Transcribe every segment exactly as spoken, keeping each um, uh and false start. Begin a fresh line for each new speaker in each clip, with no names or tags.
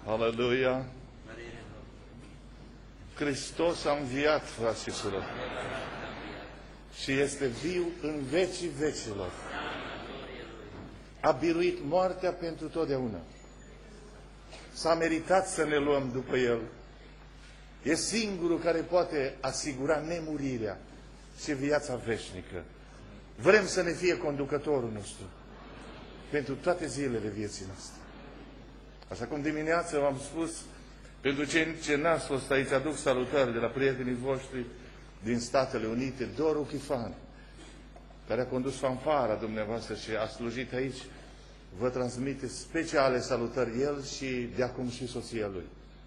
Aleluia! Hristos a înviat, frați și surori, și este viu în vecii vecilor. A biruit moartea pentru totdeauna. S-a meritat să ne luăm după El. E singurul care poate asigura nemurirea și viața veșnică. Vrem să ne fie conducătorul nostru pentru toate zilele vieții noastre. Așa cum dimineața v-am spus, pentru cei ce n-ați fost aici, aduc salutări de la prietenii voștri din Statele Unite, Doru Chifan, care a condus fanfara dumneavoastră și a slujit aici, vă transmite speciale salutări el și de acum și soția lui.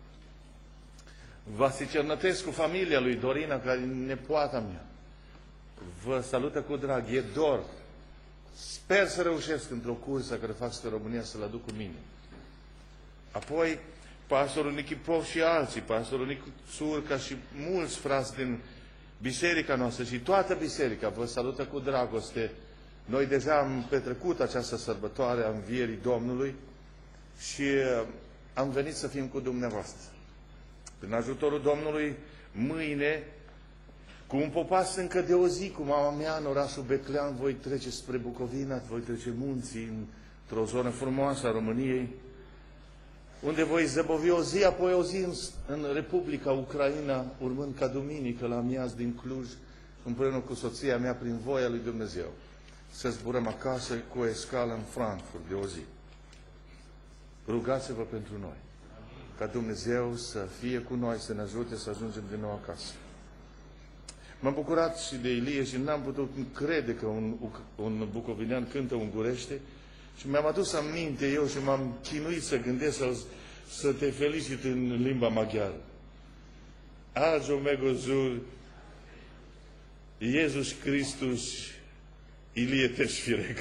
Vasi Cernătescu, familia lui Dorina, care e nepoata mea, vă salută cu drag, e dor. Sper să reușesc într-o cursă care fac în România să-l aduc cu mine. Apoi, pastorul Nichipov și alții, pastorul Nicu Surca și mulți frați din biserica noastră și toată biserica vă salută cu dragoste. Noi deja am petrecut această sărbătoare a învierii Domnului și am venit să fim cu dumneavoastră. Prin ajutorul Domnului, mâine, cu un popas încă de o zi, cu mama mea în orașul Betlean, voi trece spre Bucovina, voi trece munții într-o zonă frumoasă a României, unde voi zăbovi o zi, apoi o zi în, în Republica Ucraina, urmând ca duminică la miaz din Cluj, împreună cu soția mea, prin voia lui Dumnezeu, să zburăm acasă cu o escală în Frankfurt de o zi. Rugați-vă pentru noi, ca Dumnezeu să fie cu noi, să ne ajute să ajungem din nou acasă. M-am bucurat și de Ilie și n-am putut crede că un, un bucovinean cântă ungurește și mi-am adus aminte eu și m-am chinuit să gândesc să, să te felicit în limba maghiară. Azi mego zur, Iesus Christus, Ilie Teșfirec.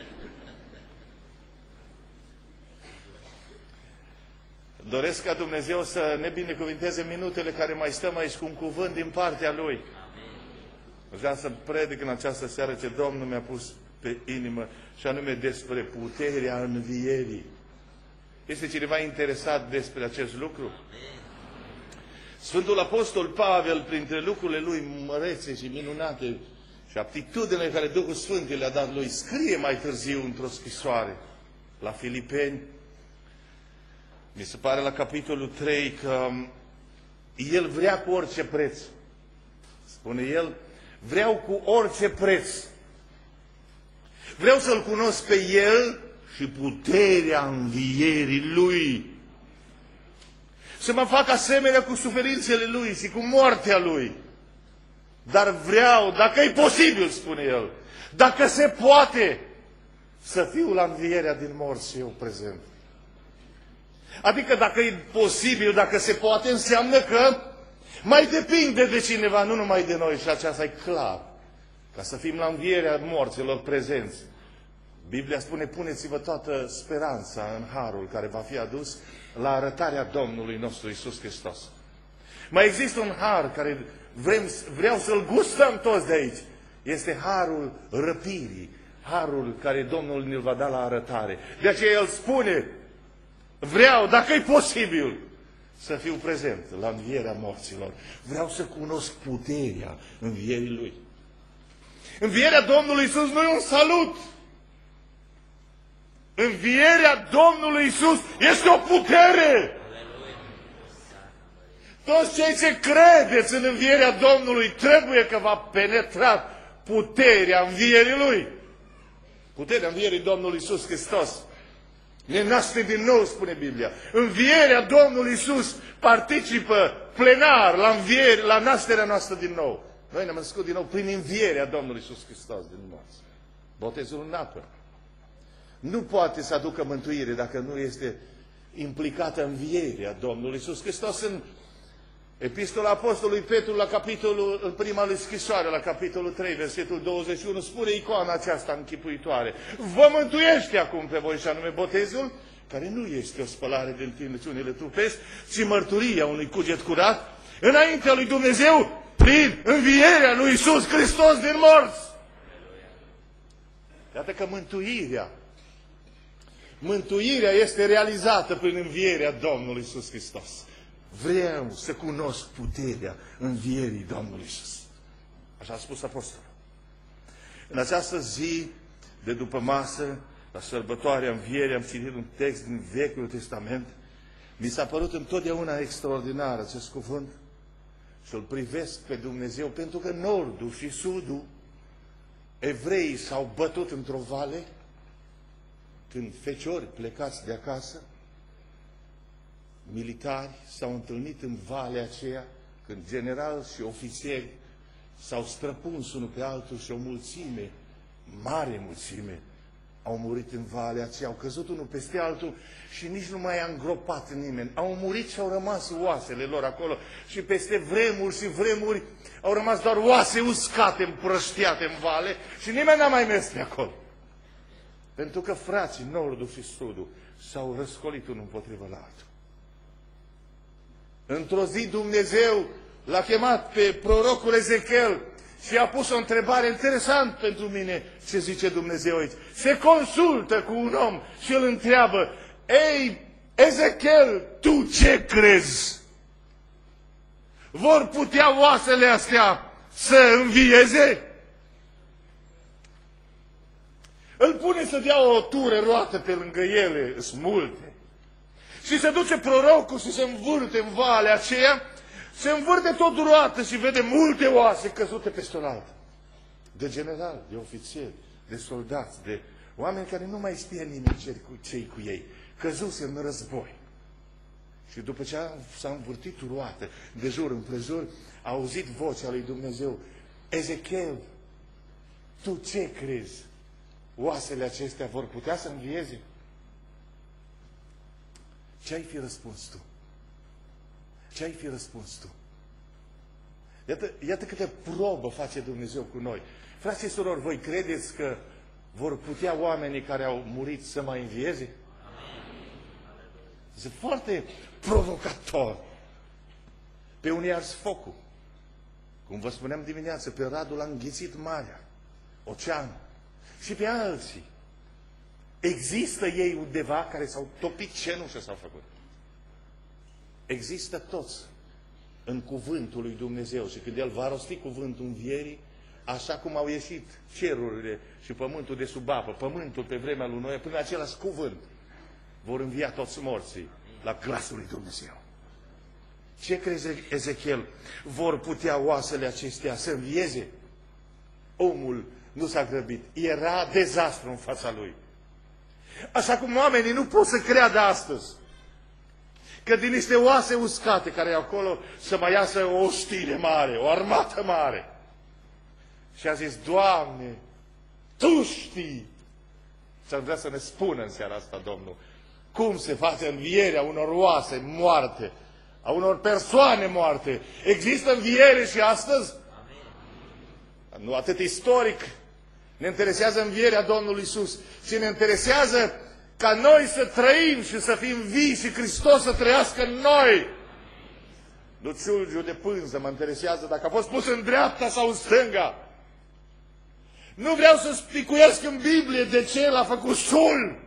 Doresc ca Dumnezeu să ne binecuvinteze minutele care mai stăm aici cu un cuvânt din partea Lui. Vreau să predic în această seară ce Domnul mi-a pus pe inimă, și anume despre puterea învierii. Este cineva interesat despre acest lucru? Sfântul Apostol Pavel, printre lucrurile lui mărețe și minunate și aptitudinile care Duhul Sfânt le-a dat lui, scrie mai târziu într-o scrisoare la Filipeni, mi se pare la capitolul trei, că el vrea cu orice preț. Spune el, vreau cu orice preț. Vreau să-L cunosc pe El și puterea învierii Lui. Să mă fac asemenea cu suferințele Lui și cu moartea Lui. Dar vreau, dacă e posibil, spune el, dacă se poate, să fiu la învierea din morți și eu prezent. Adică dacă e posibil, dacă se poate, înseamnă că mai depinde de cineva, nu numai de noi, și aceasta e clar. Ca să fim la învierea morților prezenți. Biblia spune, puneți-vă toată speranța în harul care va fi adus la arătarea Domnului nostru Iisus Hristos. Mai există un har care vrem, vreau să-l gustăm toți de aici. Este harul răpirii, harul care Domnul ne-l va da la arătare. De aceea El spune, vreau, dacă e posibil, să fiu prezent la învierea morților. Vreau să cunosc puterea învierii Lui. Învierea Domnului Iisus nu e un salut. Învierea Domnului Iisus este o putere. Toți cei ce credeți în învierea Domnului trebuie că va penetra puterea învierii Lui. Puterea învierii Domnului Iisus Hristos ne naște din nou, spune Biblia. Învierea Domnului Iisus participă plenar la, înviere, la nașterea noastră din nou. Noi ne-am născut din nou prin învierea Domnului Iisus Hristos din morți. Botezul în apă nu poate să aducă mântuire dacă nu este implicată învierea Domnului Iisus Hristos. În Epistola Apostolului Petru, la capitolul, în prima lui scrisoare, la capitolul trei, versetul douăzeci și unu, spune icoana aceasta închipuitoare. Vă mântuiește acum pe voi, și anume botezul, care nu este o spălare din tinăciunile trupești, ci mărturia unui cuget curat, înaintea lui Dumnezeu, prin învierea lui Iisus Hristos din morți. Iată că mântuirea Mântuirea este realizată prin învierea Domnului Iisus Hristos. Vreau să cunosc puterea învierii Domnului Iisus. Așa a spus apostolul. În această zi de după masă, la sărbătoarea învierii, am citit un text din Vechiul Testament. Mi s-a părut întotdeauna extraordinar acest cuvânt și îl privesc pe Dumnezeu, pentru că nordul și sudul, evreii s-au bătut într-o vale, când feciori plecați de acasă, militari s-au întâlnit în valea aceea, când generali și ofițeri s-au străpuns unul pe altul și o mulțime, mare mulțime, au murit în valea aceea, au căzut unul peste altul și nici nu mai a îngropat nimeni. Au murit și au rămas oasele lor acolo și peste vremuri și vremuri au rămas doar oase uscate, împrăștiate în vale și nimeni n-a mai mers pe acolo. Pentru că frații, nordul și sudul, s-au răscolit unul împotriva la altul. Într-o zi Dumnezeu l-a chemat pe prorocul Ezechiel și a pus o întrebare interesant pentru mine. Ce zice Dumnezeu aici? Se consultă cu un om și îl întreabă: ei, Ezechiel, tu ce crezi? Vor putea oasele astea să învieze? Îl pune să dea o tură roată pe lângă ele, sunt multe. Și se duce prorocul și se învârte în valea aceea, se învârte tot roată și vede multe oase căzute peste o altă. De general, de ofițeri, de soldați, de oameni care nu mai știa nimeni ce-i cu ei, căzuse în război. Și după ce s-a învârtit roată de jur împrejur, a auzit vocea lui Dumnezeu: Ezechiel, tu ce crezi? Oasele acestea vor putea să învieze? Ce ai fi răspuns tu? Ce ai fi răspuns tu? Iată, iată câte probă face Dumnezeu cu noi. Frați și surori, voi credeți că vor putea oamenii care au murit să mai învieze? Este foarte provocator. Pe unii ars focul. Cum vă spuneam dimineață, pe Radul a înghițit marea, oceanul. Și pe alții. Există ei undeva care s-au topit cenușă s-au făcut. Există toți în cuvântul lui Dumnezeu. Și când El va rosti cuvântul învierii, așa cum au ieșit cerurile și pământul de sub apă, pământul pe vremea lui Noe, până același cuvânt, vor învia toți morții la glasul lui Dumnezeu. Ce crezi, Ezechiel? Vor putea oasele acestea să învieze? Omul nu s-a grăbit. Era dezastru în fața lui. Așa cum oamenii nu pot să creadă astăzi că din niște oase uscate care e acolo să mai iasă o oștire mare, o armată mare. Și a zis: Doamne, Tu știi. Și am vrea să ne spună în seara asta Domnul cum se face învierea unor oase moarte, a unor persoane moarte. Există înviere și astăzi? Amin. Nu atât istoric. Ne interesează învierea Domnului Iisus și ne interesează ca noi să trăim și să fim vii și Hristos să trăiască în noi. Nu ciulgiul de pânză mă interesează dacă a fost pus în dreapta sau în stânga. Nu vreau să spicuiesc în Biblie de ce l-a făcut sul.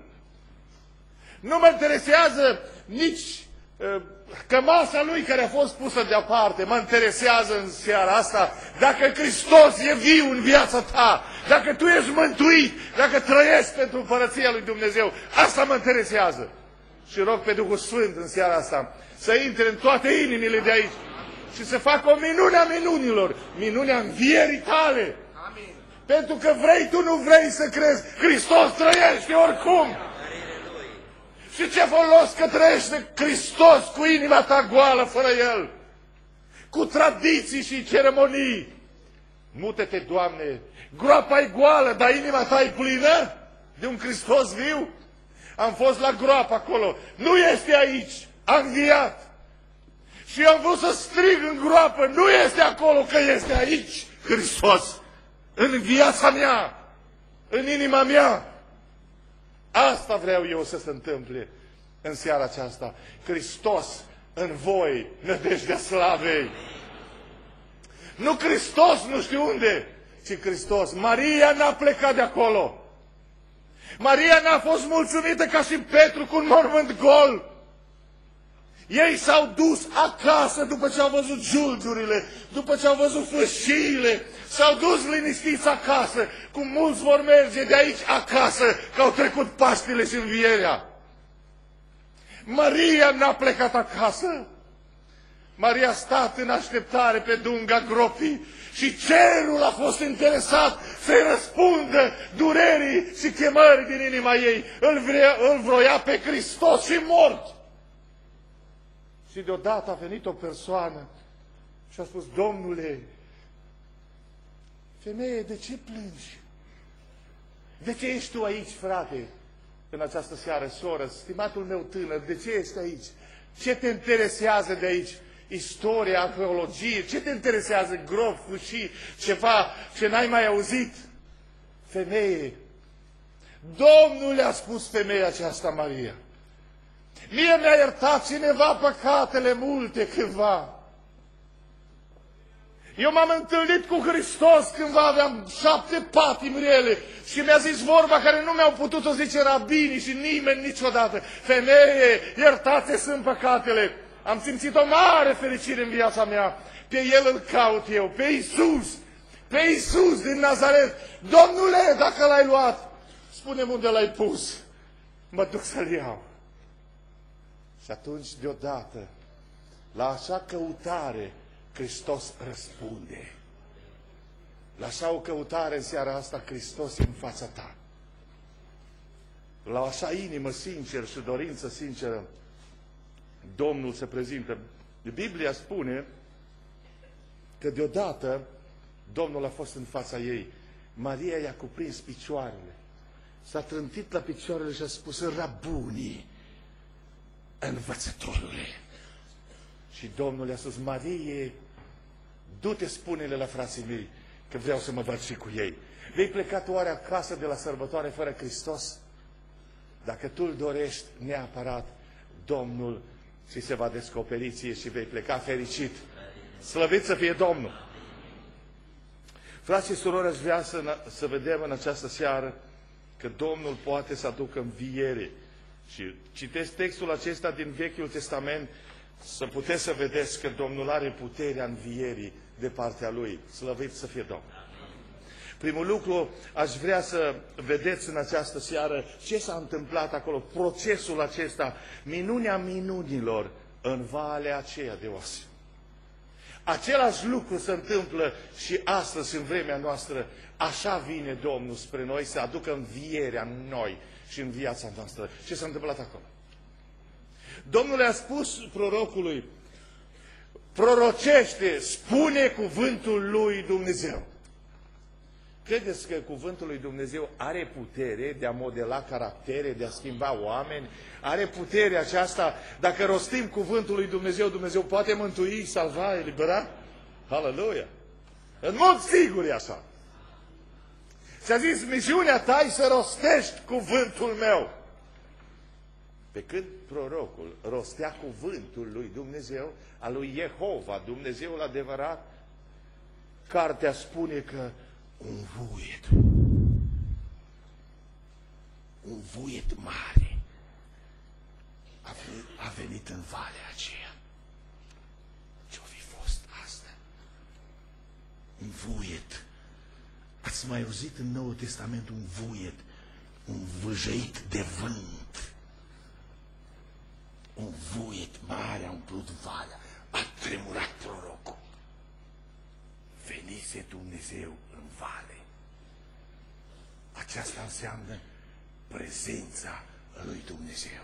Nu mă interesează nici uh, cămasa lui care a fost pusă deoparte. Mă interesează în seara asta dacă Hristos e viu în viața ta, dacă tu ești mântuit, dacă trăiești pentru Împărăția lui Dumnezeu. Asta mă interesează. Și rog pe Duhul Sfânt în seara asta să intre în toate inimile de aici și să facă o minune a minunilor, minunea învierii tale. Amin. Pentru că vrei, tu nu vrei să crezi, Hristos trăiește oricum. Și ce folos că trăiește Hristos cu inima ta goală fără El, cu tradiții și ceremonii. Mută-te, Doamne, groapa e goală, dar inima ta e plină de un Hristos viu. Am fost la groapă acolo, nu este aici, a înviat. Și am vrut să strig în groapă, nu este acolo, că este aici Hristos, în viața mea, în inima mea. Asta vreau eu să se întâmple în seara aceasta. Hristos în voi, nădejdea slavei. Nu Hristos nu știu unde, ci Hristos. Maria n-a plecat de acolo. Maria n-a fost mulțumită ca și Petru cu un mormânt gol. Ei s-au dus acasă după ce au văzut julgiurile, după ce au văzut fâșiile, s-au dus liniștiți acasă, cum mulți vor merge de aici acasă, că au trecut Paștile și Învierea. Maria n-a plecat acasă. Maria a stat în așteptare pe dunga gropii și cerul a fost interesat să-i răspundă durerii și chemării din inima ei. Îl, vrea, îl vroia pe Hristos și mort. Și deodată a venit o persoană și a spus: Domnule, femeie, de ce plângi? De ce ești tu aici, frate, în această seară, soră, stimatul meu tânăr, de ce ești aici? Ce te interesează de aici? Istoria, arheologie, ce te interesează? Grob, fâșii, ceva ce n-ai mai auzit? Femeie, Domnul le-a spus femeia aceasta, Maria: mie mi-a iertat cineva păcatele multe cândva. Eu m-am întâlnit cu Hristos cândva, aveam șapte patimi rele și mi-a zis vorba care nu mi-au putut-o zice rabinii și nimeni niciodată: femeie, iertate sunt păcatele. Am simțit o mare fericire în viața mea. Pe El îl caut eu, pe Iisus, pe Iisus din Nazaret. Domnule, dacă L-ai luat, spune-mi unde L-ai pus, mă duc să-L iau. Și atunci, deodată, la așa căutare, Hristos răspunde. La așa o căutare în seara asta, Hristos e în fața ta. La așa inimă sinceră și dorință sinceră, Domnul se prezintă. Biblia spune că deodată Domnul a fost în fața ei. Maria i-a cuprins picioarele, s-a trântit la picioarele și a spus: Rabuni, învățătorule. Și Domnul i-a spus: Marie, du-te, spune-le la frații mei că vreau să mă văd și cu ei. Vei pleca tu oare acasă de la sărbătoare fără Hristos? Dacă tu îl dorești neapărat, Domnul ți se va descoperi ție și vei pleca fericit. Slăvit să fie Domnul! Frați și surori, aș vrea să, să vedem în această seară că Domnul poate să aducă înviere. Și citesc textul acesta din Vechiul Testament, să puteți să vedeți că Domnul are puterea învierii de partea Lui. Slăvit să fie Domnul! Primul lucru, aș vrea să vedeți în această seară ce s-a întâmplat acolo, procesul acesta, minunea minunilor în valea aceea de oase. Același lucru se întâmplă și astăzi, în vremea noastră. Așa vine Domnul spre noi să aducă învierea în noi și în viața noastră. Ce s-a întâmplat acolo? Domnul le-a spus prorocului: prorocește, spune cuvântul lui Dumnezeu. Credeți că cuvântul lui Dumnezeu are putere de a modela caractere, de a schimba oameni? Are puterea aceasta? Dacă rostim cuvântul lui Dumnezeu, Dumnezeu poate mântui, salva, elibera? Aleluia! În mod sigur e așa. Și-a zis: misiunea ta e să rostești cuvântul meu. Pe când prorocul rostea cuvântul lui Dumnezeu, al lui Jehova, Dumnezeul adevărat, cartea spune că un vuiet, un vuiet mare a venit, a venit în valea aceea. Ce-o fi fost asta? Un vuiet. Ați mai auzit în Noul Testament un vuiet, un vâjăit de vânt. Un vuiet mare a umplut valea, a tremurat prorocul. Venise Dumnezeu în vale. Aceasta înseamnă prezența lui Dumnezeu.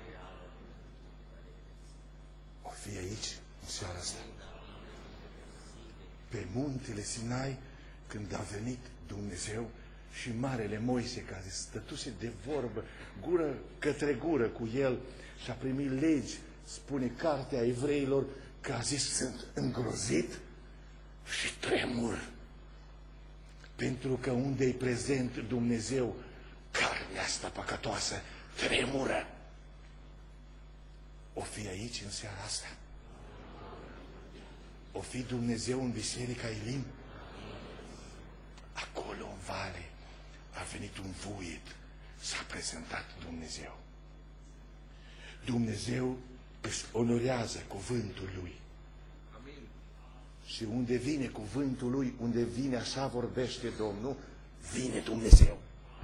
O fi aici în seara asta. Pe muntele Sinai, când a venit Dumnezeu și Marele Moise, care stătuse de vorbă, gură către gură cu el și a primit legi, spune cartea Evreilor, că a zis: sunt îngrozit și tremur. Pentru că unde e prezent Dumnezeu, carnea asta păcătoasă tremură. O fi aici în seara asta? O fi Dumnezeu în Biserica Elim? Acolo în vale a venit un vuiet S-a prezentat Dumnezeu. Dumnezeu își onorează cuvântul Lui. Amin. Și unde vine cuvântul Lui, unde vine așa vorbește Domnul, vine Dumnezeu.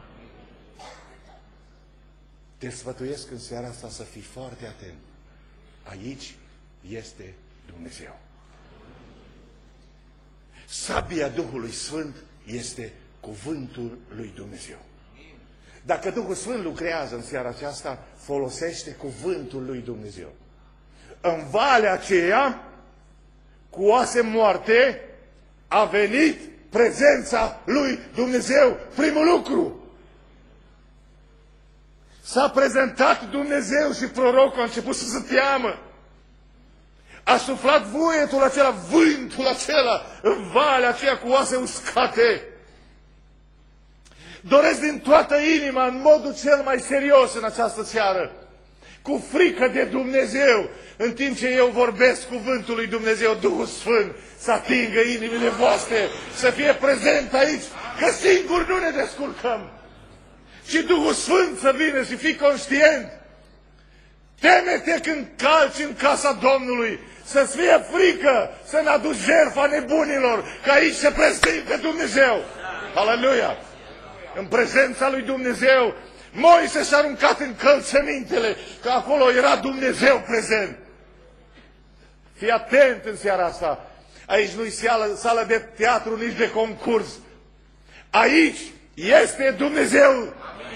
Te sfătuiesc în seara asta să fii foarte atent. Aici este Dumnezeu. Sabia Duhului Sfânt este cuvântul lui Dumnezeu. Dacă Duhul Sfânt lucrează în seara aceasta, folosește cuvântul lui Dumnezeu. În valea aceea, cu oase moarte, a venit prezența lui Dumnezeu. Primul lucru. S-a prezentat Dumnezeu și prorocul a început să se teamă. A suflat vuietul acela, vântul acela, în valea aceea cu oase uscate. Doresc din toată inima, în modul cel mai serios în această seară, cu frică de Dumnezeu, în timp ce eu vorbesc cuvântul lui Dumnezeu, Duhul Sfânt să atingă inimile voastre, să fie prezent aici, că singur nu ne descurcăm. Și Duhul Sfânt să vină și fii conștient. Teme-te când calci în casa Domnului, să-ți fie frică, să ne aduci jertfa nebunilor, că aici se prezintă Dumnezeu. Aleluia! În prezența lui Dumnezeu, Moise și-a aruncat încălțămintele, că acolo era Dumnezeu prezent. Fii atent în seara asta. Aici nu-i sală, sală de teatru, nici de concurs. Aici este Dumnezeu.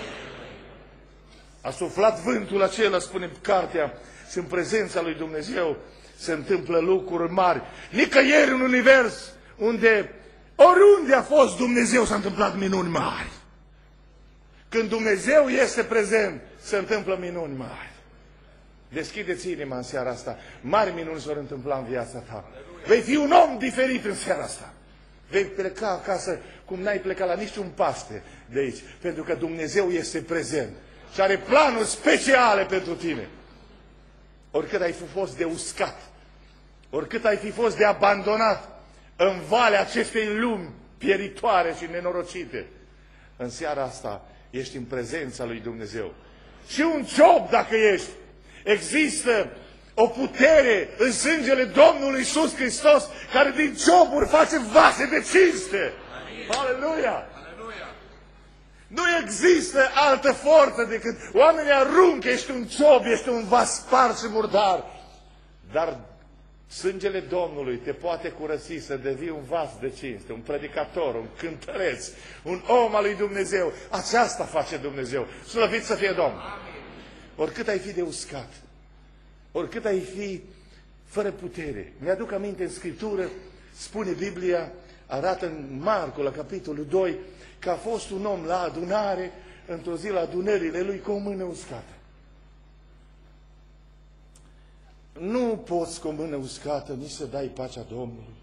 A suflat vântul acela, spune cartea, și în prezența lui Dumnezeu se întâmplă lucruri mari. Nicăieri în univers, unde, oriunde a fost Dumnezeu, s-a întâmplat minuni mari. Când Dumnezeu este prezent, se întâmplă minuni mari. Deschideți inima în seara asta. Mari minuni s-vor întâmpla în viața ta. Vei fi un om diferit în seara asta. Vei pleca acasă cum n-ai plecat la niciun Paște de aici. Pentru că Dumnezeu este prezent. Și are planuri speciale pentru tine. Oricât ai fi fost de uscat, oricât ai fi fost de abandonat în valea acestei lumi pieritoare și nenorocite, în seara asta ești în prezența lui Dumnezeu. Și un Job, dacă ești, există o putere în sângele Domnului Iisus Hristos, care din Joburi face vase de cinste. Aleluia! Nu există altă forță decât oamenii aruncă, ești un Job, ești un vas spart și murdar. Dar sângele Domnului te poate curăți să devii un vas de cinste, un predicator, un cântăreț, un om al lui Dumnezeu. Aceasta face Dumnezeu. Slăvit să fie Domnul. Oricât ai fi de uscat, oricât ai fi fără putere. Mi-aduc aminte în Scriptură, spune Biblia, arată în Marcu, la capitolul doi, că a fost un om la adunare, într-o zi la adunările lui, cu o mână uscată. Nu poți cu o mână uscată nici să dai pacea Domnului.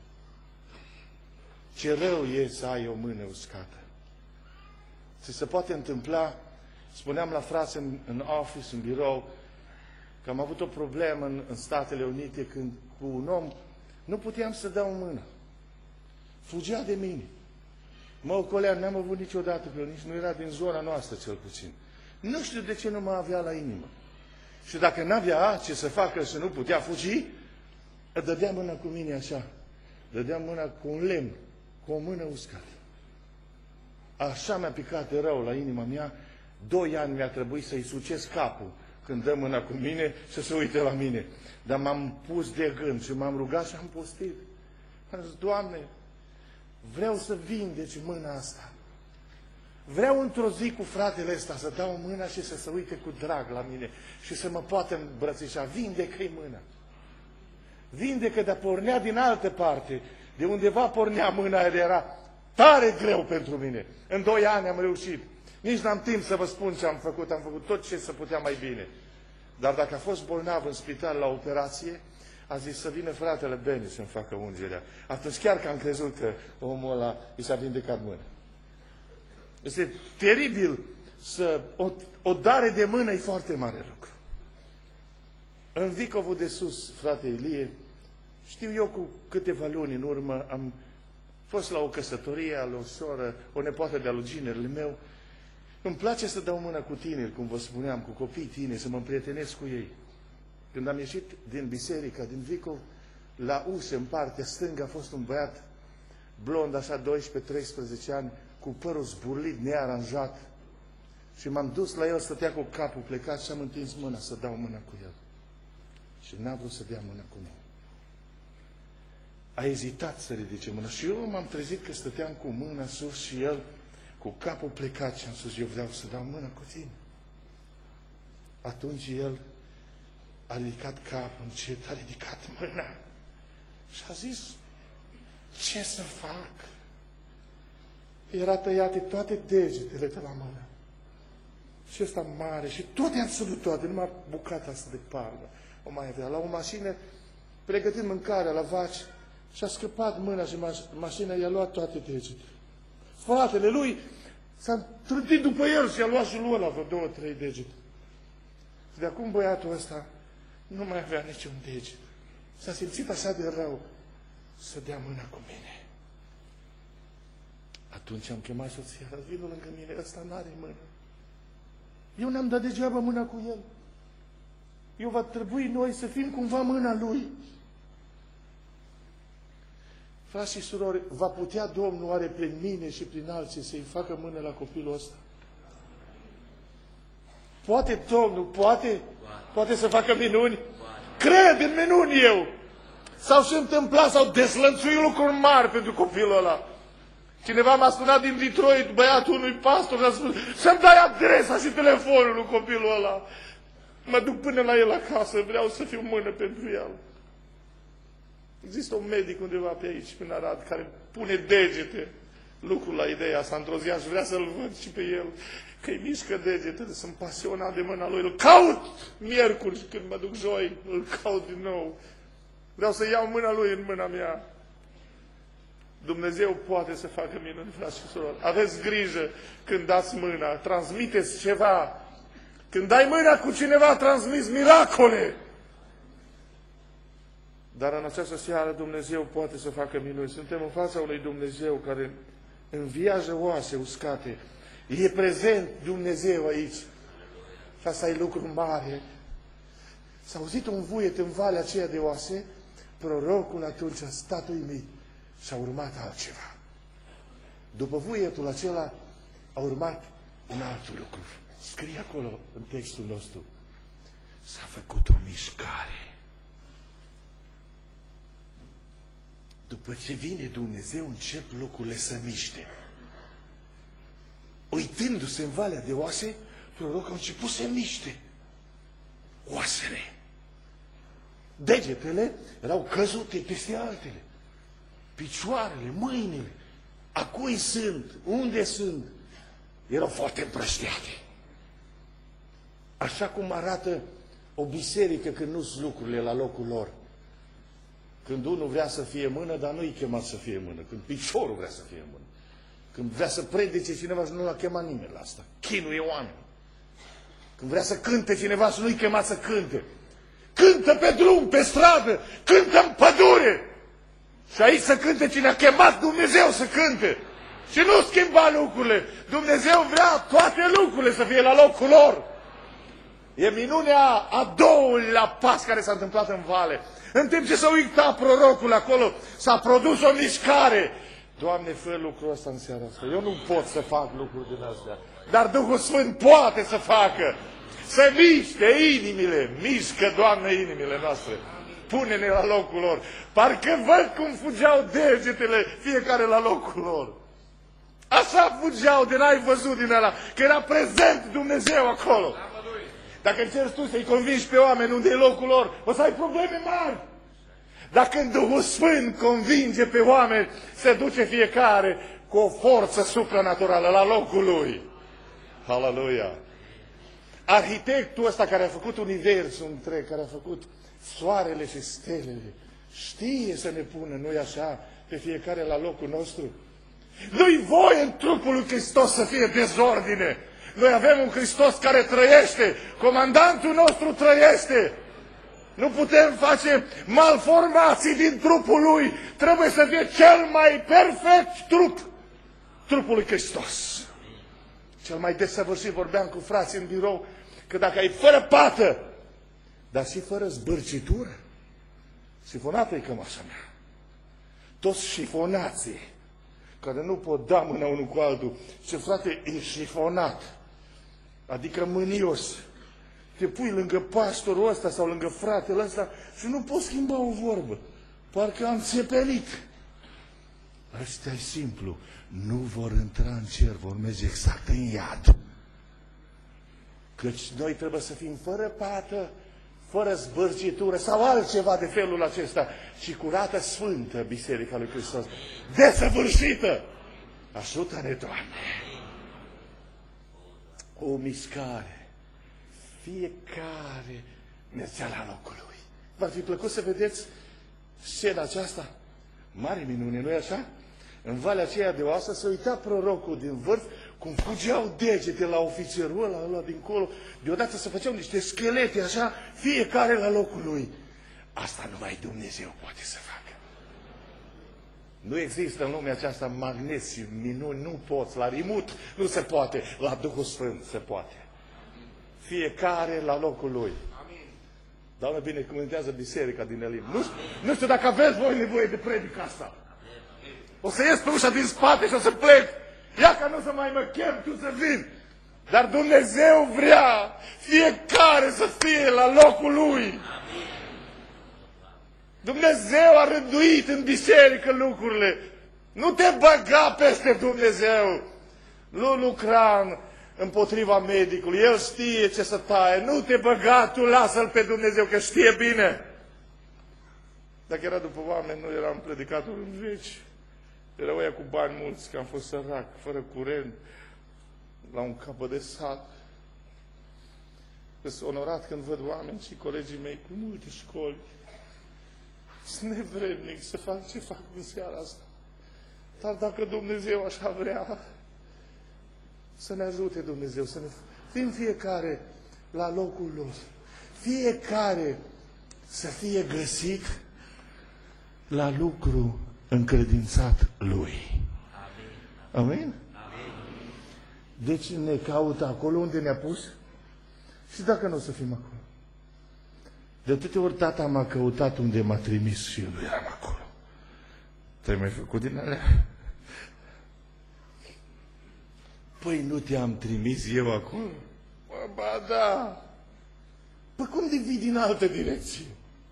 Ce rău e să ai o mână uscată. Ți se poate întâmpla, spuneam la frați în, în office, în birou, că am avut o problemă în, în Statele Unite când cu un om nu puteam să dau o mână. Fugea de mine. Mă ocolea, n-am avut niciodată pe el, nici nu era din zona noastră cel puțin. Nu știu de ce nu mă avea la inimă. Și dacă n-avea ce să facă și nu putea fugi, îi dădea mâna cu mine așa. Dădea mâna cu un lemn, cu o mână uscată. Așa mi-a picat de rău la inima mea. Doi ani mi-a trebuit să-i sucesc capul când dă mâna cu mine și să se uite la mine. Dar m-am pus de gând și m-am rugat și am postit. Am zis, Doamne, vreau să vindeci mâna asta. Vreau într-o zi cu fratele ăsta să dau mâna și să se uite cu drag la mine și să mă poată îmbrățișa. Vindecă-i mâna. Vindecă, dar pornea din altă parte. De undeva pornea mâna, era tare greu pentru mine. În doi ani am reușit. Nici n-am timp să vă spun ce am făcut. Am făcut tot ce se putea mai bine. Dar dacă a fost bolnav în spital la operație, a zis să vină fratele Beni să-mi facă ungerea. Atunci chiar că am crezut că omul ăla i s-a vindecat mâna. Este teribil să... O, o dare de mână e foarte mare lucru. În Vicovul de Sus, frate Ilie, știu eu cu câteva luni în urmă, am fost la o căsătorie a lui o soră, o nepoată de-a lui ginerului meu, Îmi place să dau mâna cu tineri, cum vă spuneam, cu copii tineri, să mă împrietenesc cu ei. Când am ieșit din biserica, din Vicov, la ușă, în partea stângă, a fost un băiat blond, așa, doisprezece treisprezece ani, cu părul zburlit, nearanjat. Și m-am dus la el, stătea cu capul plecat și am întins mâna să dau mâna cu el. Și n-a vrut să dea mâna cu mine. A ezitat să ridice mâna. Și eu m-am trezit că stăteam cu mâna sus și el cu capul plecat și am spus, eu vreau să dau mâna cu tine. Atunci el a ridicat capul încet, a ridicat mâna și a zis, ce să fac? Era tăiate toate degetele de la mână. Și ăsta mare, și toate am sădut toate, numai bucata asta de parmă o mai avea. La o mașină, pregătind mâncarea la vaci, și-a scăpat mâna și mașina i-a luat toate degetele. Fratele lui s-a trântit după el și a luat și lui ăla vreo două, trei degete. Și de acum băiatul ăsta nu mai avea niciun deget. S-a simțit așa de rău să dea mâna cu mine. Atunci am chemat soția, vină lângă mine, ăsta n-are mână. Eu n-am dat degeaba mâna cu el. Eu va trebui noi să fim cumva mâna lui. Frați și surori, va putea Domnul oare prin mine și prin alții să-i facă mână la copilul ăsta? Poate Domnul, poate? Poate să facă minuni? Cred în minuni eu! S-au și întâmplat, s-au deslănțuit lucruri mari pentru copilul ăla. Cineva m-a sunat din Detroit, băiatul unui pastor, și a spus, să-mi dai adresa și telefonul lui copilul ăla. Mă duc până la el acasă, vreau să fiu mână pentru el. Există un medic undeva pe aici, în Arad, care pune degete lucrul la ideea asta într-o zi, aș vrea să-l văd și pe el, că îi mișcă degetele, sunt pasionat de mâna lui, îl caut miercuri și când mă duc joi, îl caut din nou. Vreau să iau mâna lui în mâna mea. Dumnezeu poate să facă minuni, frați și surori. Aveți grijă când dați mâna, transmiteți ceva. Când dai mâna cu cineva, transmiți miracole. Dar în această seară Dumnezeu poate să facă minuni. Suntem în fața unui Dumnezeu care înviază oase uscate. E prezent Dumnezeu aici. Și asta e lucru mare. S-a auzit un vuiet în valea aceea de oase, prorocul atunci a stat uimit și a urmat altceva. După vuietul acela a urmat un alt lucru. Scrie acolo în textul nostru. S-a făcut o mișcare. După ce vine Dumnezeu, încep lucrurile să miște. Uitându-se în valea de oase, prorocul a început să miște oasele. Degetele erau căzute peste altele. Picioarele, mâinile, a cui sunt, unde sunt, erau foarte împrăștiate. Așa cum arată o biserică când nu sunt lucrurile la locul lor. Când unul vrea să fie mână, dar nu-i chemat să fie mână. Când piciorul vrea să fie mână. Când vrea să predice cineva și nu l-a chemat nimeni la asta. Chinuie oameni. Când vrea să cânte cineva și nu-i chemat să cânte. Cântă pe drum, pe stradă, cântă în pădure. Și aici să cânte cine a chemat Dumnezeu să cânte. Și nu schimba lucrurile. Dumnezeu vrea toate lucrurile să fie la locul lor. E minunea a doilea pas care s-a întâmplat în vale. În timp ce s-a uitat prorocul acolo, s-a produs o mișcare. Doamne, fă lucrul ăsta în seara asta. Eu nu pot să fac lucruri din astea. Dar Duhul Sfânt poate să facă. Să miște inimile. Mișcă, Doamne, inimile noastre. Pune-ne la locul lor. Parcă văd cum fugeau degetele fiecare la locul lor. Așa fugeau de n-ai văzut din ăla. Că era prezent Dumnezeu acolo. Dacă încerci tu să-i convingi pe oameni unde e locul lor, o să ai probleme mari. Dar când Duhul Sfânt convinge pe oameni, se duce fiecare cu o forță supranaturală la locul lui. Haleluia! Arhitectul ăsta care a făcut universul întreg, care a făcut soarele și stelele, știe să ne pună, nu-i așa, pe fiecare la locul nostru. Nu-i voie în trupul lui Hristos să fie dezordine. Noi avem un Hristos care trăiește. Comandantul nostru trăiește. Nu putem face malformații din trupul lui. Trebuie să fie cel mai perfect trup. Trupul lui Hristos. Cel mai desăvârșit, vorbeam cu frații în birou, că dacă ai fără pată, dar și fără zbârcitură, șifonată e cămașa mea. Toți șifonații, care nu pot da mâna unul cu altul, ce frate, e șifonat, adică mânios. Te pui lângă pastorul ăsta sau lângă fratele ăsta și nu poți schimba o vorbă. Parcă am țepelit. Ăsta e simplu. Nu vor intra în cer, vor merge exact în iad. Căci noi trebuie să fim fără pată, fără zbârcitură sau altceva de felul acesta și curată, sfântă Biserica lui Hristos. Desăvârșită! Ajută-ne, Doamne! O mișcare. Fiecare mergea la locul lui. V-ar fi plăcut să vedeți scena aceasta? Mare minune, nu-i așa? În valea aceea de oasă se uita prorocul din vârf, cum fugeau degete la ofițerul ăla, ăla dincolo. Deodată se făceau niște schelete, așa, fiecare la locul lui. Asta numai Dumnezeu poate să facă. Nu există în lumea aceasta magnesiu, minuni, nu poți. La rimut nu se poate, la Duhul Sfânt se poate. Fiecare la locul lui. Amin. Doamne, binecuvântează biserica din Elim. Nu, nu știu dacă aveți voi nevoie de predica asta. O să ies pe ușa din spate și o să plec. Ia că nu să mai mă chem, tu să vin. Dar Dumnezeu vrea fiecare să fie la locul lui. Dumnezeu a rânduit în biserică lucrurile. Nu te băga peste Dumnezeu. Nu lucra împotriva medicului. El știe ce să taie. Nu te băga, tu lasă-l pe Dumnezeu, că știe bine. Dacă era după oameni, nu eram predicator în veci. Erau ăia cu bani mulți, că am fost sărac, fără curent, la un capăt de sat. Sunt onorat când văd oameni și colegii mei cu multe școli. Sunt nevrednic să fac ce fac în seara asta. Dar dacă Dumnezeu așa vrea, să ne ajute Dumnezeu, să ne fim fiecare la locul lor. Fiecare să fie găsit la lucru încredințat lui. Amin? Amin? Deci ne caută acolo unde ne-a pus și dacă nu o să fim acolo. De atâtea ori tata m-a căutat unde m-a trimis și eu nu eram acolo. Te-ai mai făcut din alea? Păi nu te-am trimis eu acolo? Bă, ba da. Păi cum de vii din altă direcție?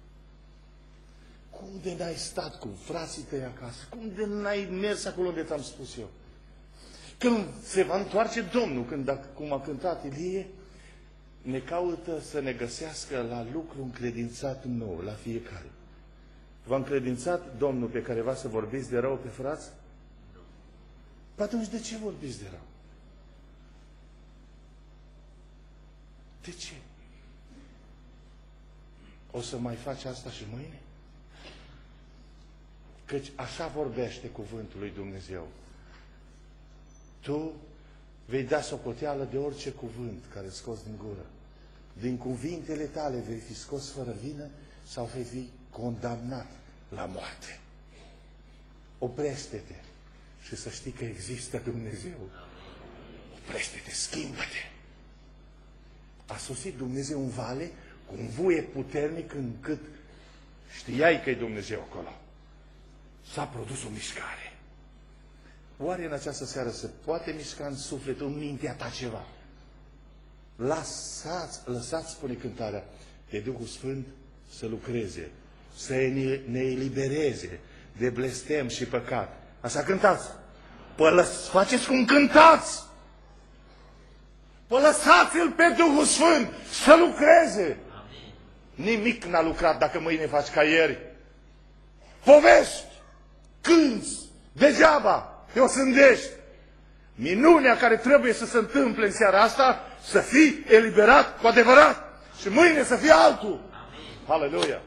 Cum de n-ai stat cu frații tăi acasă? Cum de n-ai mers acolo unde ți-am spus eu? Când se va întoarce Domnul, când, dacă, cum a cântat Ilie, ne caută să ne găsească la lucru încredințat nou, la fiecare. V-a încredințat Domnul pe careva să vorbiți de rău pe frați? Nu. Păi atunci de ce vorbiți de rău? De ce? O să mai faci asta și mâine? Căci așa vorbește cuvântul lui Dumnezeu. Tu vei da socoteală de orice cuvânt care scos din gură. Din cuvintele tale vei fi scos fără vină sau vei fi condamnat la moarte. Oprește-te și să știi că există Dumnezeu. Oprește-te, schimbă-te. A sosit Dumnezeu în vale cu un vuiet puternic încât știai că e Dumnezeu acolo. S-a produs o mișcare. Oare în această seară se poate mișca în sufletul, în mintea ta ceva? Lăsați, lăsați, spune cântarea, de Duhul Sfânt să lucreze, să ne elibereze de blestem și păcat. Așa cântați. Păi lăs, faceți cum cântați. Păi lăsați-l pe Duhul Sfânt să lucreze. Nimic n-a lucrat dacă mâine faci ca ieri. Povești, cânți, degeaba, te osândești. Minunea care trebuie să se întâmple în seara asta, să fii eliberat cu adevărat. Și mâine să fie altul. Aleluia!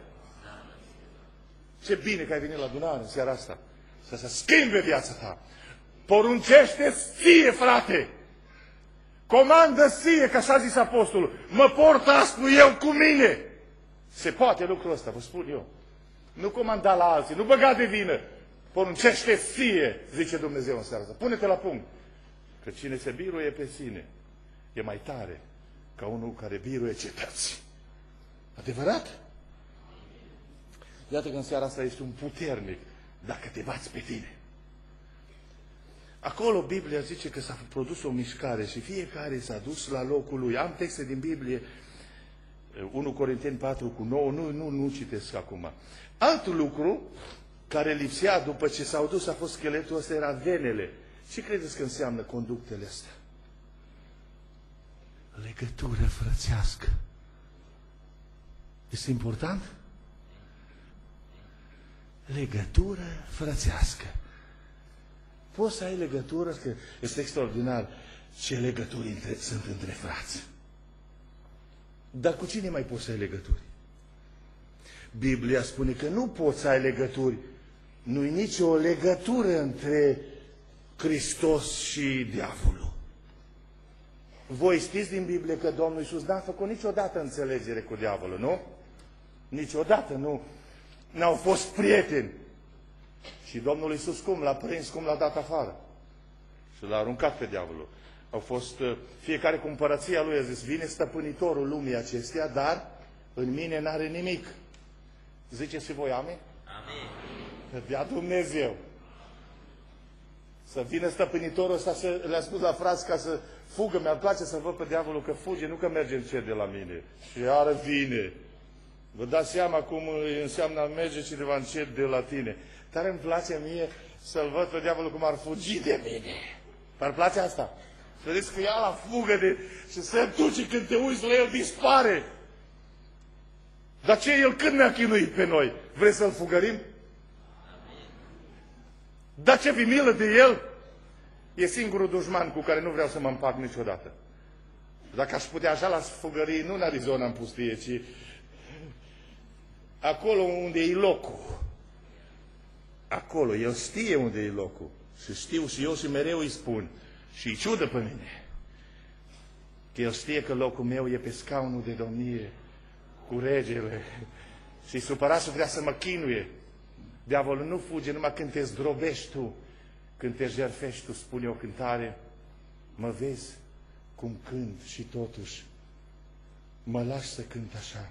Ce bine că ai venit la adunare în seara asta. Să se schimbe viața ta. Poruncește-ți ție, frate. Comandă ție, că așa a zis apostolul. Mă port astfel eu cu mine. Se poate lucrul ăsta, vă spun eu. Nu comanda la alții, nu băga de vină. Poruncește ție, zice Dumnezeu în seara asta. Pune-te la punct. că cine se biruie pe sine e mai tare ca unul care biruie cetăți. Adevărat? Iată că în seara asta ești un puternic dacă te bați pe tine. Acolo Biblia zice că s-a produs o mișcare și fiecare s-a dus la locul lui. Am texte din Biblie, unu Corinteni patru cu nouă, nu, nu, nu citesc acum. Altul lucru care lipsea după ce s-au dus a fost scheletul ăsta, era venele. Ce credeți că înseamnă conductele astea? Legătură frățească. Este important? Legătură frățească. Poți să ai legătură, că este extraordinar ce legături între, sunt între frați. Dar cu cine mai poți să ai legături? Biblia spune că nu poți să ai legături. Nu-i nicio legătură între Hristos și diavolul. Voi știți din Biblie că Domnul Iisus n-a făcut niciodată înțelegere cu diavolul, nu? Niciodată nu. N-au fost prieteni. Și Domnul Iisus cum l-a prins, cum l-a dat afară? Și l-a aruncat pe diavolul. Au fost, fiecare cu împărăția lui a zis, vine stăpânitorul lumii acesteia, dar în mine n-are nimic. Ziceți și voi amin? Amin. Că dea Dumnezeu. Să vină stăpânitorul ăsta, să le-a spus la frați ca să fugă. Mi-ar place să văd pe diavolul că fuge, nu că merge în cer de la mine. Și iară vine. Vă dați seama cum înseamnă a merge cineva în cer de la tine. Dar îmi place mie să-l văd pe diavolul cum ar fugi de mine. V-ar place asta? Să vedeți că ia la fugă de... și se duce, când te uiți la el, dispare. Dar ce, el când ne-a chinuit pe noi? Vrei să-l fugărim? Dar ce vi milă de el? E singurul dușman cu care nu vreau să mă împac niciodată. Dacă aș putea așa, l-aș fugări, nu în Arizona, în pustie, ci acolo unde e locul. Acolo, el știe unde e locul. Și știu și eu și mereu îi spun. Și îi ciudă pe mine. Că el știe că locul meu e pe scaunul de domnie cu regele. Și-i supărat și vrea să mă chinuie. Diavolul nu fuge numai când te zdrobești tu, când te jertfești tu, spune o cântare. Mă vezi cum cânt și totuși mă lași să cânt așa.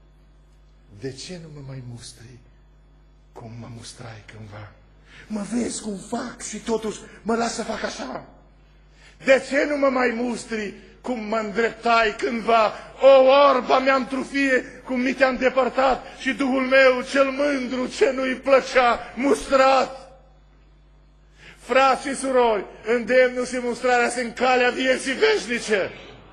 De ce nu mă mai mustri cum mă mustrai cândva? Mă vezi cum fac și totuși mă las să fac așa. De ce nu mă mai mustri cum mă îndreptai cândva? O, orba mea-n trufie, cum mi te-a îndepărtat și Duhul meu cel mândru, ce nu-i plăcea, mustrat. Frați și surori, îndemnul și mustrarea sunt calea vieții veșnice.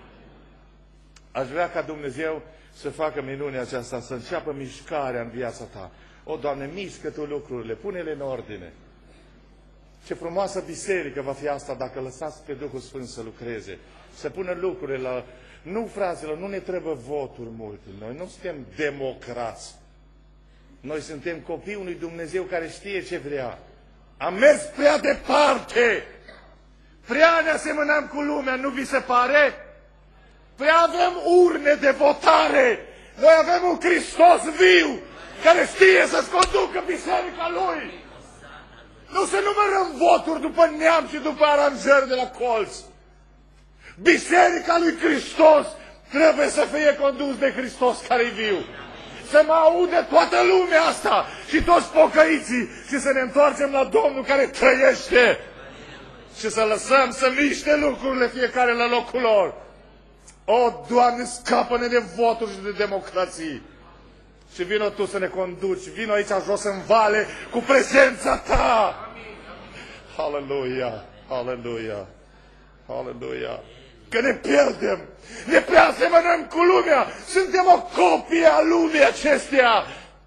Aș vrea ca Dumnezeu să facă minunea aceasta, să înceapă mișcarea în viața ta. O, Doamne, mișcă Tu lucrurile, pune-le în ordine. Ce frumoasă biserică va fi asta dacă lăsați pe Duhul Sfânt să lucreze, să pună lucrurile la... Nu, fraților, nu ne trebuie voturi multe. Noi nu suntem democrați. Noi suntem copii unui Dumnezeu care știe ce vrea. Am mers prea departe. Prea ne asemănăm cu lumea, nu vi se pare? Prea avem urne de votare. Noi avem un Hristos viu care știe să-ți conducă biserica Lui. Nu să numărăm voturi după neam și după aranjări de la colț. Biserica lui Hristos trebuie să fie condus de Hristos care-i viu. Să mă aude toată lumea asta și toți pocăiții și să ne întoarcem la Domnul care trăiește și să lăsăm să miște lucrurile fiecare la locul lor. O, Doamne, scapă-ne de voturi și de democrații. Și vino Tu să ne conduci, vino aici jos în vale cu prezența Ta. Aleluia, aleluia, aleluia. Că ne pierdem, ne prea asemănăm cu lumea, suntem o copie a lumii acesteia.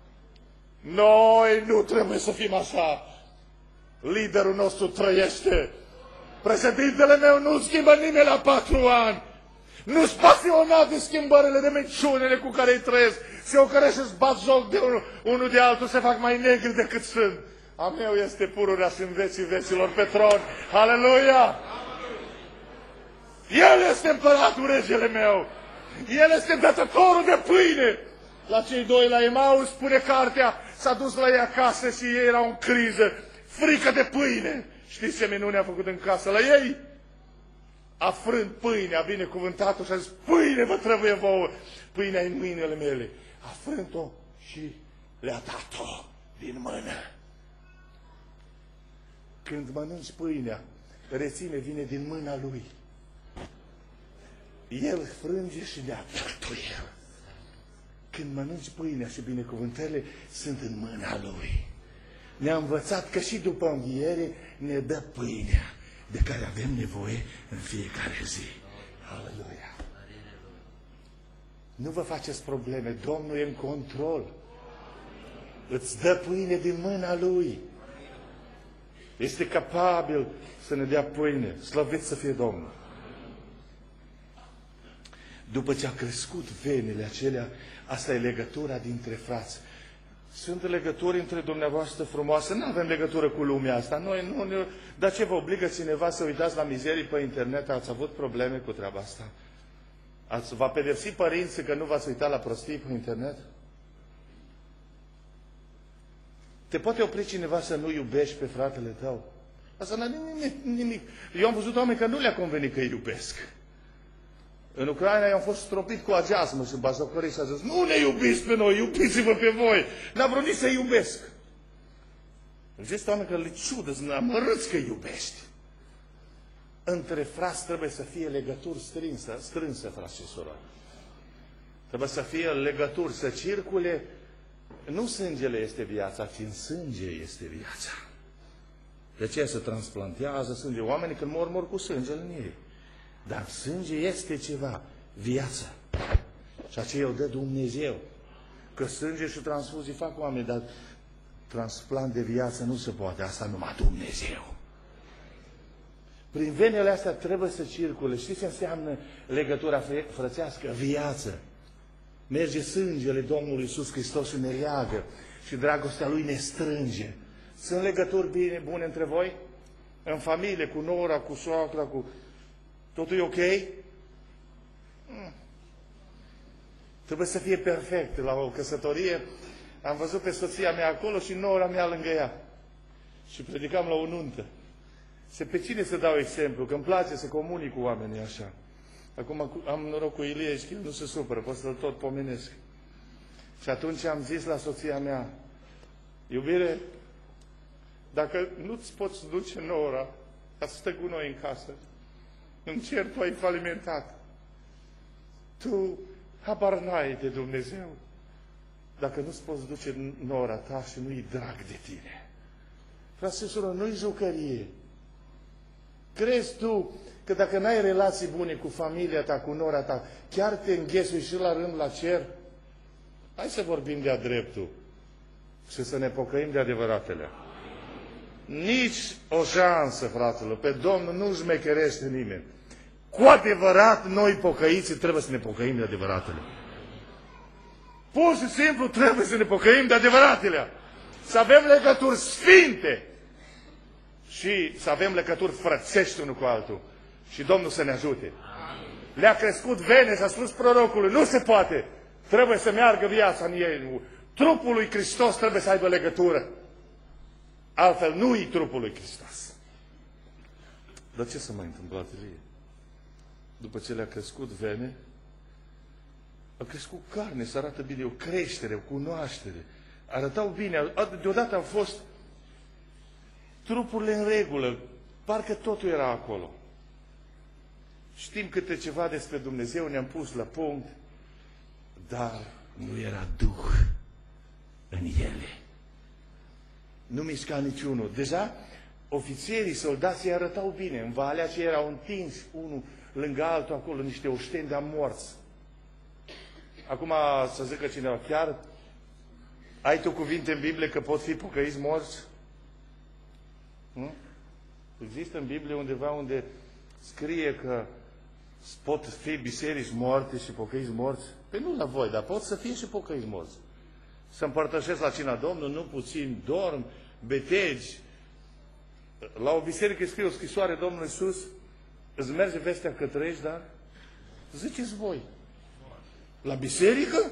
Noi nu trebuie să fim așa. Liderul nostru trăiește. Președintele meu nu schimbă nimeni la patru ani. Nu-s pasionat de schimbările, de minciunile cu care îi trăiesc. Și eu care să-ți bat joc de unul, unul de altul se fac mai negri decât sunt. A meu este pururea și în vecii vecilor pe tron. Aleluia! El este împăratul, regele meu. El este dătătorul de pâine. La cei doi la Emaus, spune cartea, s-a dus la ei acasă și ei erau în criză. Frică de pâine. Știți ce minune a făcut în casă la ei? a frânt pâinea, a binecuvântat-o și a zis, pâine vă trebuie vouă, pâinea în mâinile mele. A frânt-o și le-a dat-o din mână. Când mănânci pâinea, reține, vine din mâna Lui. El frânge și ne-a dat-o El. Când mănânci pâinea și binecuvântările, sunt în mâna Lui. Ne-a învățat că și după înviere ne dă pâinea de care avem nevoie în fiecare zi. Aleluia! Nu vă faceți probleme, Domnul e în control. Îți dă pâine din mâna Lui. Este capabil să ne dea pâine. Slăvit să fie Domnul! După ce a crescut venile acelea, asta e legătura dintre frați. Sunt legături între dumneavoastră frumoase. Nu avem legătură cu lumea asta. Noi nu ne... Dar ce vă obligă cineva să uitați la mizerii pe internet? Ați avut probleme cu treaba asta? Ați, v-a pedepsit părinții că nu v-ați uitat la prostii pe internet? Te poate opri cineva să nu iubești pe fratele tău? Asta nu are nimic. Eu am văzut oameni că nu le-a convenit că îi iubesc. În Ucraina eu am fost stropit cu ageasmă și bazocorii și a zis, nu ne iubiți pe noi, iubiți-vă pe voi. N-a vrut nici să iubesc. Există oameni care le ciudă, sunt amărâți că iubești. Între frați trebuie să fie legături strânse, strânse, frați și surori. Trebuie să fie legături, să circule. Nu sângele este viața, ci în sânge este viața. De aceea se transplantează sânge. Oamenii când mor, mor cu sângele în ei. Dar sânge este ceva, viața. Și aceea o dă Dumnezeu. Că sânge și transfuzii fac oameni, dar transplant de viață nu se poate. Asta numai Dumnezeu. Prin venele astea trebuie să circule. Știți ce înseamnă legătura frățească? Viață. Merge sângele Domnului Iisus Hristos și ne leagă. Și dragostea Lui ne strânge. Sunt legături bine, bune între voi? În familie, cu nora, cu soacra, cu... Totul e ok? Mm. Trebuie să fie perfect. La o căsătorie am văzut pe soția mea acolo și nora mea lângă ea. Și predicam la o nuntă. Se pe cine să dau exemplu? Că îmi place să comunic cu oamenii așa. Acum am noroc cu Ilie și el nu se supără, pot să-l tot pomenesc. Și atunci am zis la soția mea, iubire, dacă nu-ți poți duce nora ca să stă cu noi în casă, în cer tu ai falimentat. Tu habar n-ai de Dumnezeu dacă nu-ți poți duce nora ta și nu-i drag de tine. Frate și sură, nu-i jucărie. Crezi tu că dacă n-ai relații bune cu familia ta, cu nora ta, chiar te înghesui și la rând la cer? Hai să vorbim de-a dreptul și să ne pocăim de adevăratele. Nici o șansă, fraților, pe Domnul nu șmecherește nimeni. Cu adevărat, noi pocăiții trebuie să ne pocăim de adevăratele. Pur și simplu trebuie să ne pocăim de adevăratele. Să avem legături sfinte și să avem legături frățești unul cu altul. Și Domnul să ne ajute. Le-a crescut vene și a spus prorocului, nu se poate. Trebuie să meargă viața în ei. Trupul lui Hristos trebuie să aibă legătură. Altfel nu-i trupul lui Hristos. Dar ce s-a mai întâmplat, Ilie? După ce le-a crescut vene, a crescut carne, să arată bine, o creștere, o cunoaștere. Arătau bine, deodată au fost trupurile în regulă, parcă totul era acolo. Știm câte ceva despre Dumnezeu, ne-am pus la punct, dar nu era Duh în ele. Nu mișca niciunul. Deja ofițerii, soldații arătau bine. În valea aceea erau întinși unul lângă altul acolo, niște oșteni de-a morți. Acum să zică cineva, chiar ai tu cuvinte în Biblie că pot fi pocăiți morți? Nu? Există în Biblie undeva unde scrie că pot fi biserici moarte și pocăiți morți? Păi nu la voi, dar pot să fie și pocăiți morți. Să împărtășesc la cina Domnului, nu puțin dorm, betegi. La o biserică scrie o scrisoare Domnului Iisus, îți merge vestea că trăiești, dar ziceți voi, la biserică?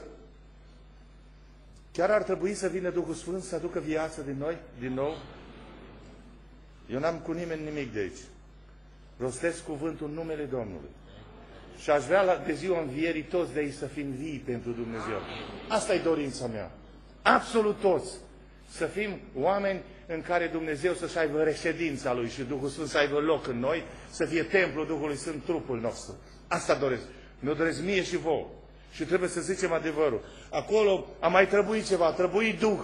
Chiar ar trebui să vină Duhul Sfânt să aducă viață din noi, din nou? Eu n-am cu nimeni nimic de aici. Rostesc cuvântul în numele Domnului. Și aș vrea la, de ziua învierii toți de aici să fim vii pentru Dumnezeu. Asta e dorința mea. Absolut toți. Să fim oameni în care Dumnezeu să-și aibă reședința Lui și Duhul Sfânt să aibă loc în noi, să fie templul Duhului Sfânt trupul nostru. Asta doresc. Mi-o doresc mie și vouă. Și trebuie să zicem adevărul. Acolo a mai trebuit ceva, a trebuit Duh.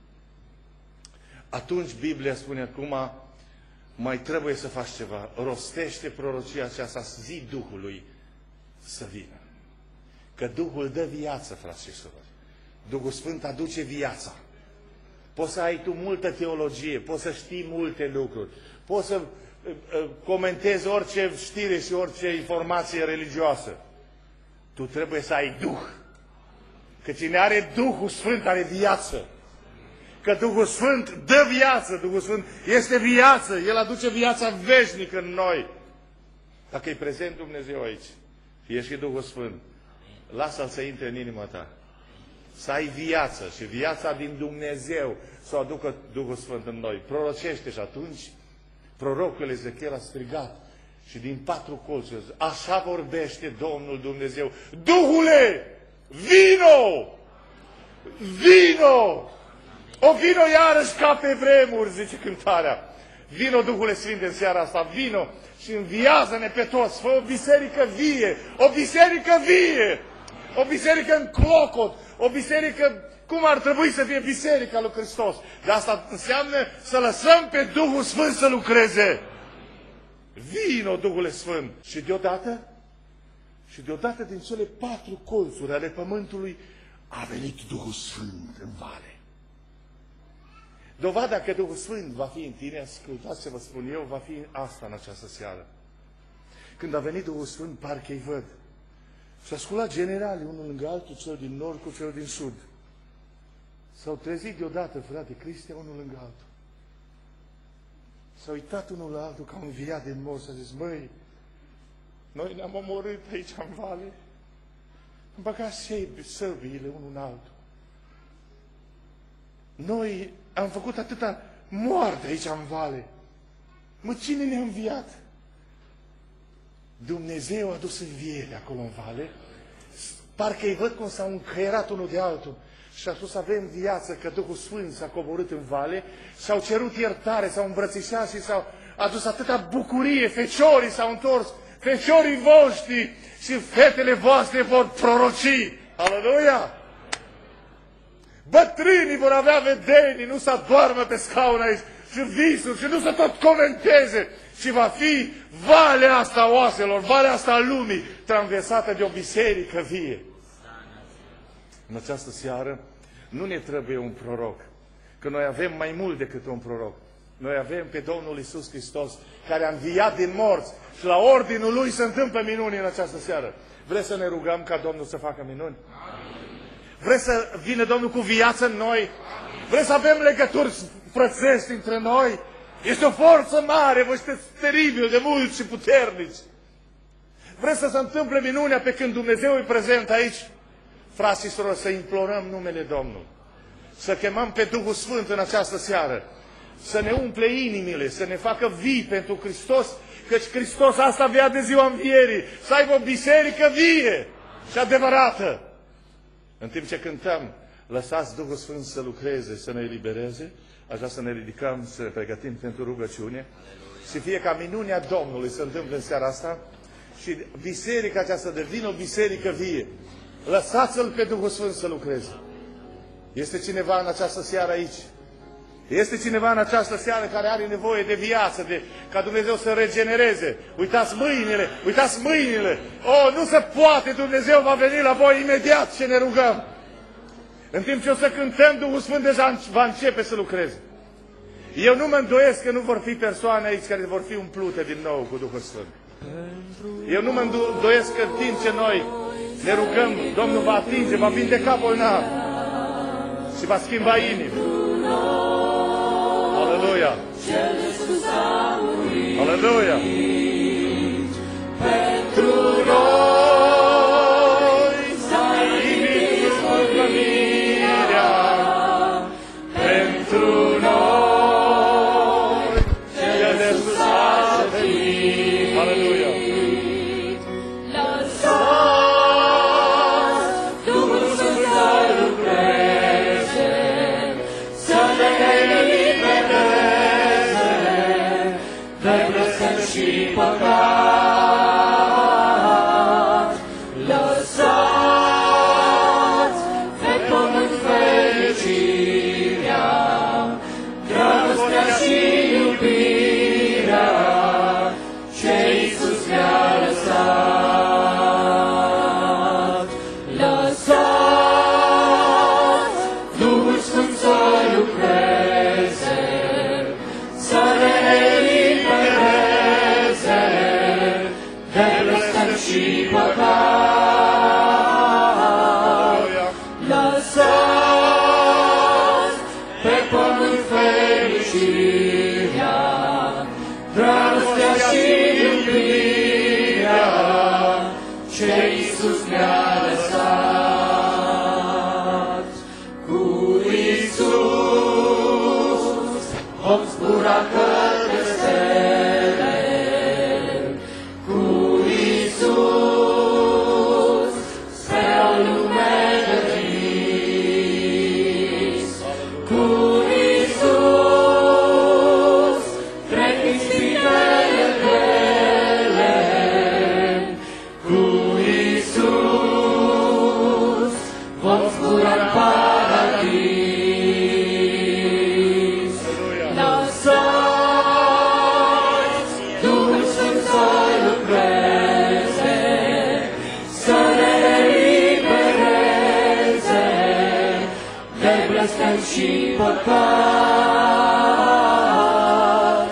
Atunci Biblia spune acum, mai trebuie să faci ceva. Rostește prorocia aceasta, zi Duhului să vină. Că Duhul dă viață, frați și surori. Duhul Sfânt aduce viața. Poți să ai tu multă teologie, poți să știi multe lucruri, poți să uh, uh, comentezi orice știre și orice informație religioasă. Tu trebuie să ai Duh. Că cine are Duhul Sfânt are viață. Că Duhul Sfânt dă viață, Duhul Sfânt este viață, El aduce viața veșnică în noi. Dacă e prezent Dumnezeu aici, fie și Duhul Sfânt, lasă-L să intre în inima ta. Să ai viață și viața din Dumnezeu să o aducă Duhul Sfânt în noi. Prorocește și atunci prorocul Ezechiel a strigat și din patru colțuri, așa vorbește Domnul Dumnezeu. Duhule, vino! Vino! O vino iarăși ca pe vremuri, zice cântarea. Vino, Duhule Sfânt, în seara asta, vino și înviază-ne pe toți. Fă o biserică vie, o biserică vie, o biserică în clocot, o biserică cum ar trebui să fie biserica lui Hristos. De asta înseamnă să lăsăm pe Duhul Sfânt să lucreze. Vino, Duhule Sfânt. Și deodată, și deodată din cele patru colțuri ale pământului a venit Duhul Sfânt în vale. Dovada că Duhul Sfânt va fi în tine, ascultați ce vă spun eu, va fi asta în această seară. Când a venit Duhul Sfânt, parcă îi văd. Și a sculat generali, unul lângă altul, cel din nord cu cel din sud. S-au trezit deodată, frate Cristia, unul lângă altul. S-au uitat unul la altul ca un înviat din morți și a zis, măi, noi ne-am omorât aici în vale, am băgat săbiile unul în altul. Noi am făcut atâta moarte aici în vale. Mă, cine ne-a înviat? Dumnezeu a dus înviere acolo în vale. Parcă îi văd cum s-au încăierat unul de altul. Și a spus, avem viață, că Duhul Sfânt s-a coborât în vale. S-au cerut iertare, s-au îmbrățișat și s-au adus atâta bucurie. Feciorii s-au întors, feciorii voștri și fetele voastre vor proroci. Aleluia! Bătrânii vor avea vedenii, nu să doarmă pe scaun aici, și visuri, și nu să tot comenteze, ci va fi valea asta a oaselor, valea asta a lumii, traversată de o biserică vie. În această seară nu ne trebuie un proroc, că noi avem mai mult decât un proroc. Noi avem pe Domnul Iisus Hristos, care a înviat din morți și la ordinul Lui se întâmplă minuni în această seară. Vreți să ne rugăm ca Domnul să facă minuni? Vreți să vină Domnul cu viață în noi? Vreți să avem legături frățești între noi? Este o forță mare, voi sunteți teribil de mulți și puternici. Vreți să se întâmple minunea pe când Dumnezeu e prezent aici? Frați și surori, să implorăm numele Domnului. Să chemăm pe Duhul Sfânt în această seară. Să ne umple inimile, să ne facă vii pentru Hristos, căci Hristos asta vrea de ziua învierii. Să aibă o biserică vie și adevărată. În timp ce cântăm, lăsați Duhul Sfânt să lucreze, să ne elibereze, aș vrea să ne ridicăm, să ne pregătim pentru rugăciune și fie ca minunea Domnului să întâmple în seara asta și biserica aceasta devină o biserică vie. Lăsați-L pe Duhul Sfânt să lucreze. Este cineva în această seară aici? Este cineva în această seară care are nevoie de viață, de, ca Dumnezeu să regenereze. Uitați mâinile, uitați mâinile. Oh, nu se poate, Dumnezeu va veni la voi imediat și ne rugăm. În timp ce o să cântăm, Duhul Sfânt deja va începe să lucreze. Eu nu mă îndoiesc că nu vor fi persoane aici care vor fi umplute din nou cu Duhul Sfânt. Eu nu mă îndoiesc că în timp ce noi ne rugăm, Domnul va atinge, va vindeca bolnavi și va schimba inimi. Aleluia! Aleluia! Pentru noi s-a iubit mântuirea, pentru noi Cel de sus a venit.
păcat, lăsați pe pământ fericirea, dragostea și iubirea ce Iisus mi-a lăsat. Lăsați Duhul Sfânt să lucreze, să ne elibereze de blestem și păcat. Lăsați pe pământ fericirea, dragostea și iubirea ce Iisus mi-a lăsat. Cu Iisus vom zbura către stele, cu Iisus spre o lume de vis. Cu Iisus trec ispitele grele, cu Iisus vom zbura în paradis. Lăsați Duhul Sfânt să lucreze, să ne elibereze de blestem și păcat.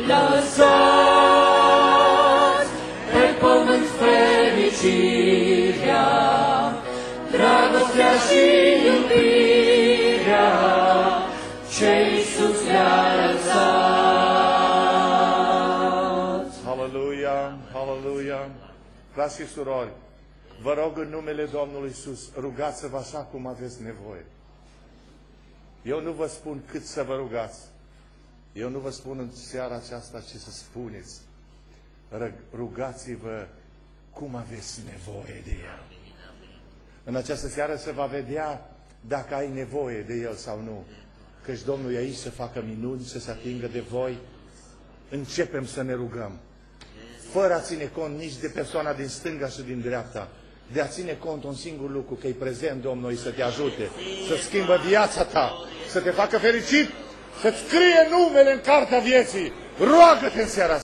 Lăsați pe pământ fericirea, dragostea și iubirea ce Iisus mi-a lăsat.
Aleluia, aleluia. Frați și surori, vă rog în numele Domnului Iisus, rugați-vă așa cum aveți nevoie. Eu nu vă spun cât să vă rugați. Eu nu vă spun în seara aceasta ce să spuneți. Rugați-vă cum aveți nevoie de El. În această seară se va vedea dacă ai nevoie de El sau nu. Căci Domnul e aici să facă minuni, să se atingă de voi. Începem să ne rugăm. Fără a ține cont nici de persoana din stânga și din dreapta. De a ține cont un singur lucru, că e prezent Domnul să te ajute, să schimbă viața ta, să te facă fericit, să-ți scrie numele în cartea vieții. Roagă-te în seara asta.